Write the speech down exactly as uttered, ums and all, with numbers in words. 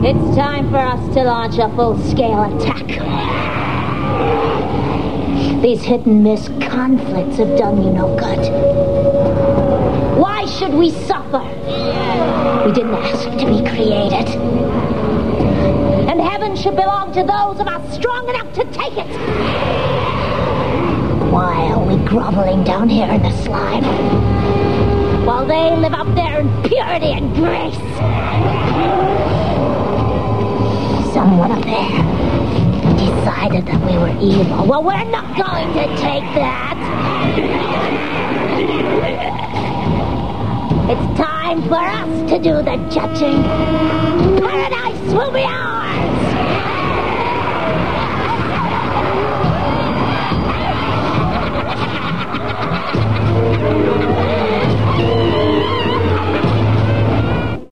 It's time for us to launch a full-scale attack. These hit-and-miss conflicts have done you no good. Why should we suffer? We didn't ask to be created. And heaven should belong to those of us strong enough to take it. Why are we groveling down here in the slime, while they live up there in purity and grace? Someone up there decided that we were evil. Well, we're not going to take that. It's time for us to do the judging. Paradise will be ours!